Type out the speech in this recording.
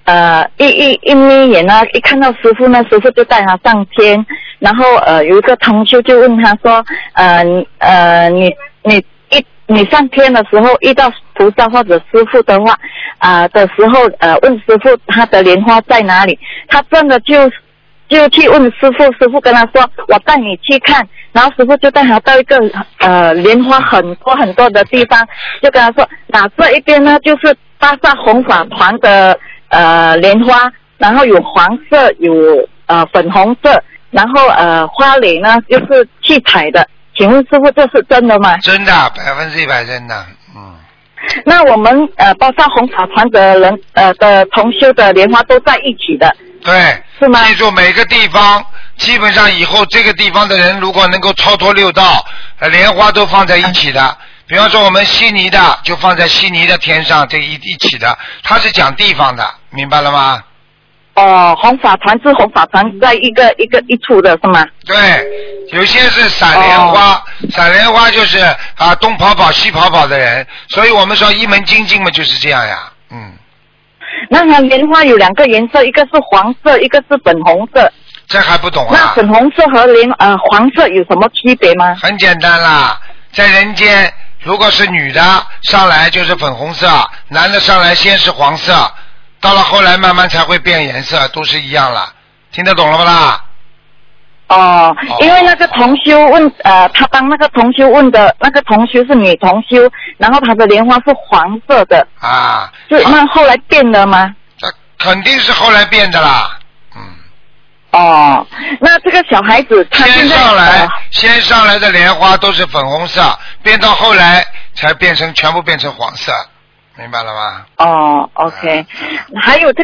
一眯眼呢，一看到师傅呢，师傅就带他上天，然后有一个同修就问他说，你上天的时候遇到菩萨或者师傅的话，的时候问师傅他的莲花在哪里？他真的就去问师傅，师傅跟他说我带你去看，然后师傅就带他到一个莲花很多很多的地方，就跟他说这一边呢就是巴萨弘法团的莲花，然后有黄色有粉红色，然后花蕾呢就是去采的。请问师傅这是真的吗？ 真的，100%真的。 那我们巴萨弘法团的人的同修的莲花都在一起的。 对， 是吗？ 记住每个地方，基本上以后这个地方的人如果能够超脱六道，莲花都放在一起的。比方说我们悉尼的就放在悉尼的天上，这一起的，它是讲地方的，明白了吗？ 弘法团是弘法团在一处的是吗？ 对，有些是散莲花，散莲花就是东跑跑西跑跑的人，所以我们说一门精进嘛就是这样呀。 那它莲花有两个颜色，一个是黄色，一个是粉红色。 这还不懂啊？ 那粉红色和黄色有什么区别吗？ 很简单啦，在人间如果是女的上来就是粉红色，男的上来先是黄色，到了后来慢慢才会变颜色，都是一样了，听得懂了不啦？ 因为那个同修问他帮那个同修问的那个同修是女同修，然后她的莲花是黄色的是那后来变了吗？ 这肯定是后来变的啦。 那这个小孩子他现在先上来的莲花都是粉红色，变到后来才全部变成黄色，明白了吗？ OK，还有这